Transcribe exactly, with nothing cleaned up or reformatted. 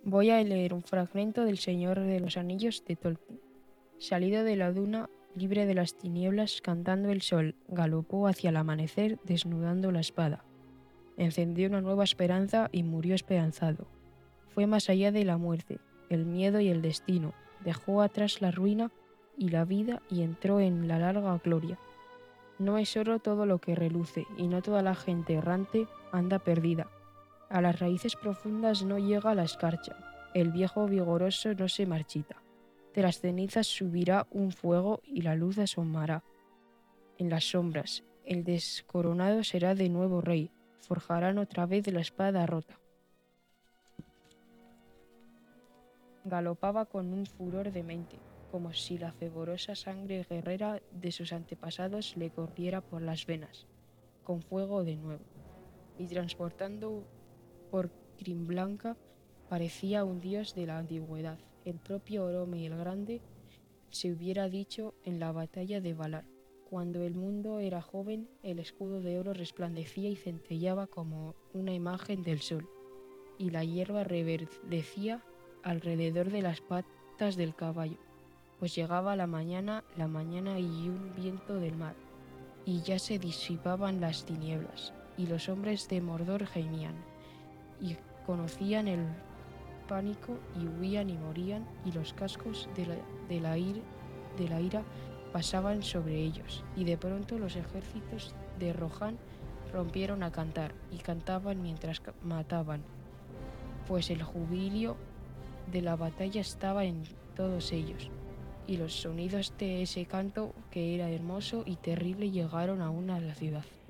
Voy a leer un fragmento del Señor de los Anillos de Tolkien. Salido de la duna, libre de las tinieblas, cantando el sol, galopó hacia el amanecer, desnudando la espada. Encendió una nueva esperanza y murió esperanzado. Fue más allá de la muerte, el miedo y el destino. Dejó atrás la ruina y la vida y entró en la larga gloria. No es oro todo lo que reluce, y no toda la gente errante anda perdida. A las raíces profundas no llega la escarcha, el viejo vigoroso no se marchita. De las cenizas subirá un fuego y la luz asomará. En las sombras, el descoronado será de nuevo rey, forjarán otra vez la espada rota. Galopaba con un furor demente, como si la fervorosa sangre guerrera de sus antepasados le corriera por las venas, con fuego de nuevo, y transportando por crin blanca parecía un dios de la antigüedad. El propio Orome el Grande se hubiera dicho en la batalla de Valar. Cuando el mundo era joven, el escudo de oro resplandecía y centellaba como una imagen del sol, y la hierba reverdecía alrededor de las patas del caballo, pues llegaba la mañana, la mañana y un viento del mar, y ya se disipaban las tinieblas, y los hombres de Mordor gemían, y conocían el pánico, y huían y morían, y los cascos de la, de la, ir, de la ira pasaban sobre ellos, y de pronto los ejércitos de Rohan rompieron a cantar, y cantaban mientras mataban, pues el jubileo de la batalla estaba en todos ellos, y los sonidos de ese canto, que era hermoso y terrible, llegaron aún a la ciudad.